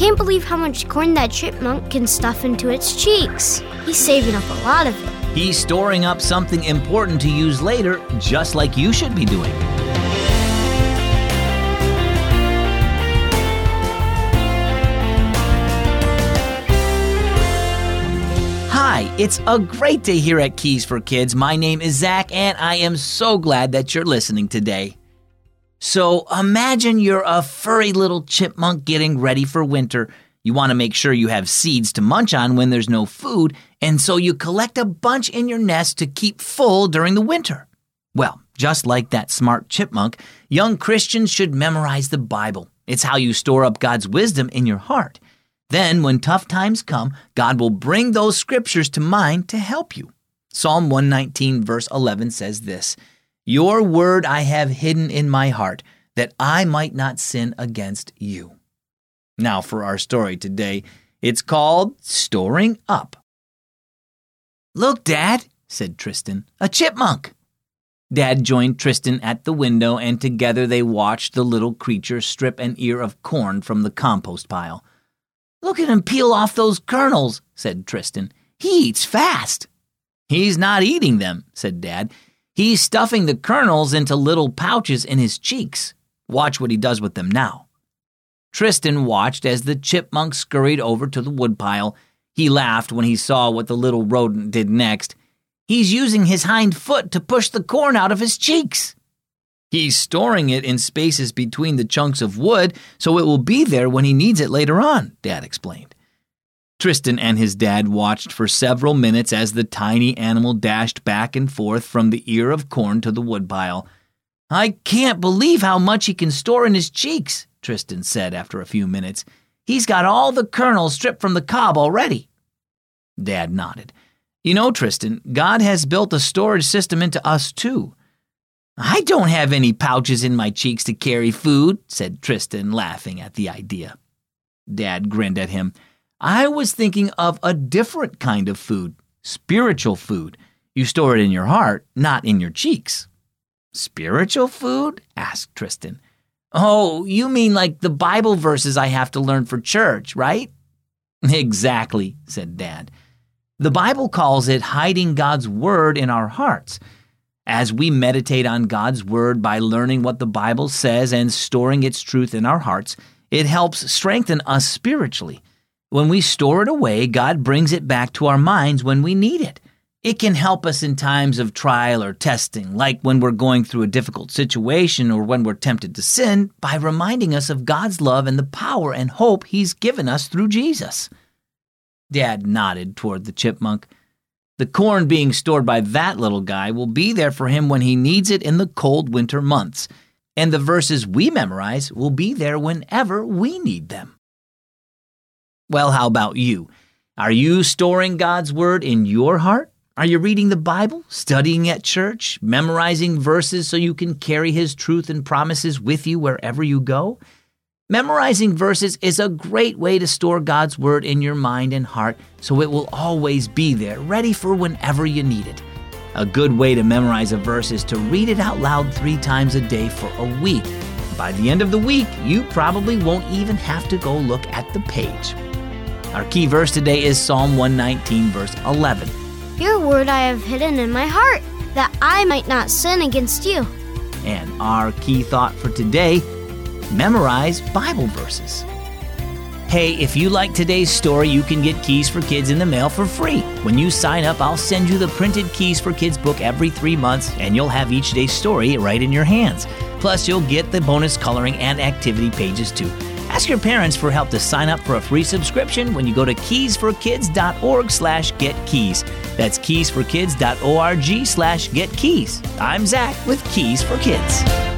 can't believe how much corn that chipmunk can stuff into its cheeks. He's saving up a lot of it. He's storing up something important to use later, just like you should be doing. Hi, it's a great day here at Keys for Kids. My name is Zach, and I am so glad that you're listening today. So imagine you're a furry little chipmunk getting ready for winter. You want to make sure you have seeds to munch on when there's no food, and so you collect a bunch in your nest to keep full during the winter. Well, just like that smart chipmunk, young Christians should memorize the Bible. It's how you store up God's wisdom in your heart. Then, when tough times come, God will bring those scriptures to mind to help you. Psalm 119 verse 11 says this, "Your word I have hidden in my heart, that I might not sin against you." Now for our story today. It's called Storing Up. "Look, Dad," said Tristan, "a chipmunk." Dad joined Tristan at the window, and together they watched the little creature strip an ear of corn from the compost pile. "Look at him peel off those kernels," said Tristan. "He eats fast." "He's not eating them," said Dad. "He's stuffing the kernels into little pouches in his cheeks. Watch what he does with them now." Tristan watched as the chipmunk scurried over to the woodpile. He laughed when he saw what the little rodent did next. "He's using his hind foot to push the corn out of his cheeks." "He's storing it in spaces between the chunks of wood so it will be there when he needs it later on," Dad explained. Tristan and his dad watched for several minutes as the tiny animal dashed back and forth from the ear of corn to the woodpile. "I can't believe how much he can store in his cheeks," Tristan said after a few minutes. "He's got all the kernels stripped from the cob already." Dad nodded. "You know, Tristan, God has built a storage system into us too." "I don't have any pouches in my cheeks to carry food," said Tristan, laughing at the idea. Dad grinned at him. "I was thinking of a different kind of food, spiritual food. You store it in your heart, not in your cheeks." "Spiritual food?" asked Tristan. "Oh, you mean like the Bible verses I have to learn for church, right?" "Exactly," said Dad. "The Bible calls it hiding God's word in our hearts. As we meditate on God's word by learning what the Bible says and storing its truth in our hearts, it helps strengthen us spiritually. When we store it away, God brings it back to our minds when we need it. It can help us in times of trial or testing, like when we're going through a difficult situation or when we're tempted to sin, by reminding us of God's love and the power and hope He's given us through Jesus." Dad nodded toward the chipmunk. "The corn being stored by that little guy will be there for him when he needs it in the cold winter months, and the verses we memorize will be there whenever we need them." Well, how about you? Are you storing God's word in your heart? Are you reading the Bible, studying at church, memorizing verses so you can carry His truth and promises with you wherever you go? Memorizing verses is a great way to store God's word in your mind and heart so it will always be there, ready for whenever you need it. A good way to memorize a verse is to read it out loud 3 times a day for a week. By the end of the week, you probably won't even have to go look at the page. Our key verse today is Psalm 119, verse 11. "Your word I have hidden in my heart, that I might not sin against you." And our key thought for today, memorize Bible verses. Hey, if you like today's story, you can get Keys for Kids in the mail for free. When you sign up, I'll send you the printed Keys for Kids book every 3 months, and you'll have each day's story right in your hands. Plus, you'll get the bonus coloring and activity pages too. Ask your parents for help to sign up for a free subscription when you go to keysforkids.org/getkeys. That's keysforkids.org/getkeys. I'm Zach with Keys for Kids.